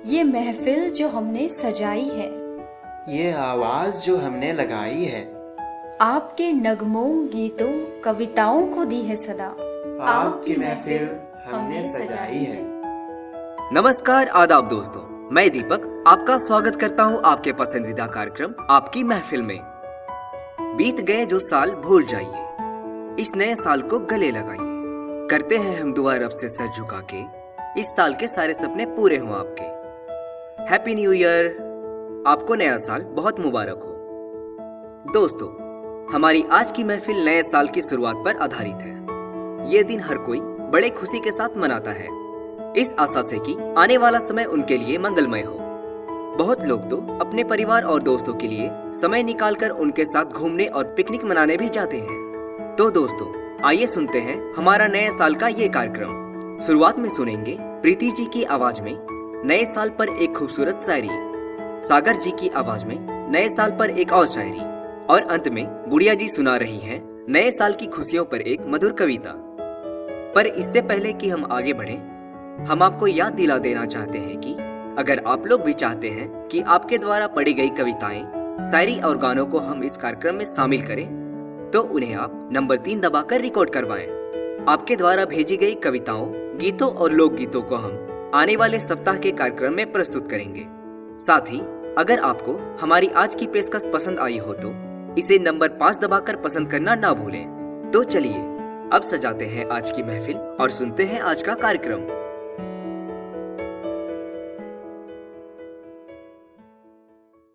ये महफिल जो हमने सजाई है, ये आवाज जो हमने लगाई है, आपके नगमों, गीतों, कविताओं को दी है सदा। आपकी महफिल हमने सजाई है। नमस्कार, आदाब दोस्तों, मैं दीपक आपका स्वागत करता हूं आपके पसंदीदा कार्यक्रम आपकी महफिल में। बीत गए जो साल भूल जाइए, इस नए साल को गले लगाइए। करते हैं हम दुआ रब से सर झुका के, इस साल के सारे सपने पूरे हों आपके। हैप्पी न्यू ईयर, आपको नया साल बहुत मुबारक हो। दोस्तों, हमारी आज की महफिल नए साल की शुरुआत पर आधारित है। ये दिन हर कोई बड़े खुशी के साथ मनाता है, इस आशा से कि आने वाला समय उनके लिए मंगलमय हो। बहुत लोग तो अपने परिवार और दोस्तों के लिए समय निकालकर उनके साथ घूमने और पिकनिक मनाने भी जाते हैं। तो दोस्तों, आइए सुनते हैं हमारा नए साल का ये कार्यक्रम। शुरुआत में सुनेंगे प्रीति जी की आवाज में नए साल पर एक खूबसूरत शायरी, सागर जी की आवाज में नए साल पर एक और शायरी, और अंत में गुड़िया जी सुना रही हैं नए साल की खुशियों पर एक मधुर कविता। पर इससे पहले कि हम आगे बढ़ें, हम आपको याद दिला देना चाहते हैं कि अगर आप लोग भी चाहते हैं कि आपके द्वारा पढ़ी गई कविताएं, शायरी और गानों को हम इस कार्यक्रम में शामिल करें, तो उन्हें आप नंबर 3 दबाकर रिकॉर्ड करवाएं। आपके द्वारा भेजी गई कविताओं, गीतों और लोकगीतों को हम आने वाले सप्ताह के कार्यक्रम में प्रस्तुत करेंगे। साथ ही अगर आपको हमारी आज की पेशकश पसंद आई हो तो इसे नंबर 5 दबाकर पसंद करना ना भूलें। तो चलिए अब सजाते हैं आज की महफिल और सुनते हैं आज का कार्यक्रम।